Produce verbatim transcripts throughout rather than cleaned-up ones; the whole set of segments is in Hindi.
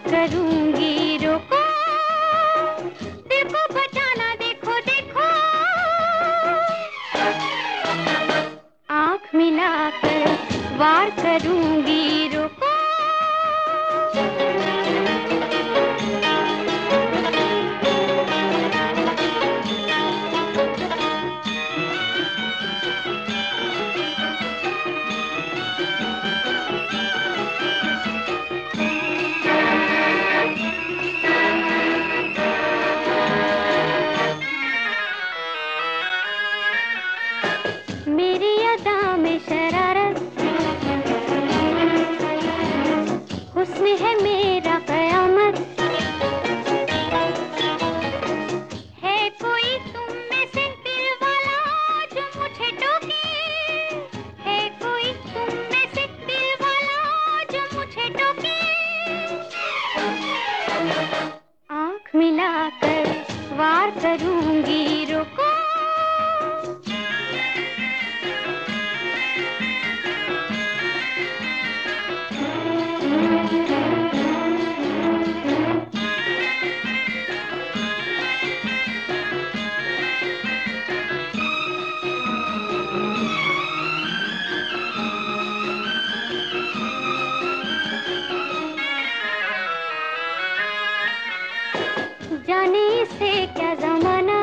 करूंगी, रोको दिल को बचाना, देखो देखो आँख मिलाकर वार करूंगी, रोको मेरी अदा में शरारत, हुस्न है मेरा कयामत, है कोई तुम में से दिल वाला जो मुझे टोके, है कोई तुम में से दिल वाला जो मुझे टोके, आँख मिलाकर वार करूंगी, रोको जाने से क्या जमाना,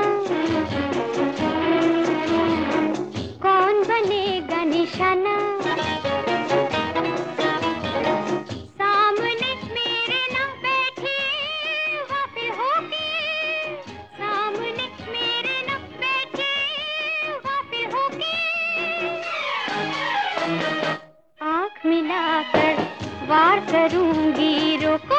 कौन बनेगा निशाना, सामने मेरे ना बैठी वाफे होगी, सामने मेरे ना बैठी वाफे होगी, आँख मिलाकर वार करूंगी, रोको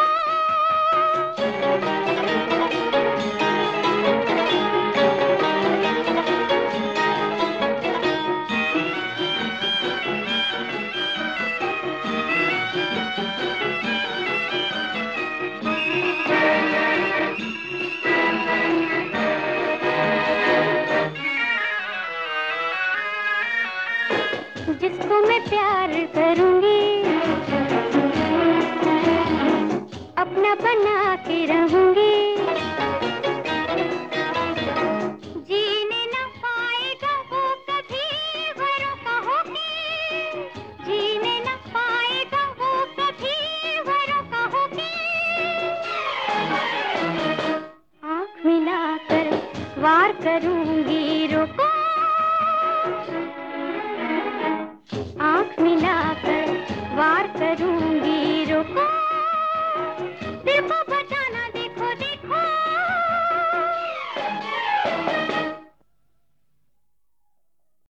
जिसको मैं प्यार करूंगी, अपना बना के रहूंगी, जीने न पाएगा वो कभी भरोसा होगी, जीने न पाएगा वो कभी भरोसा होगी, आँख मिलाकर वार करूंगी।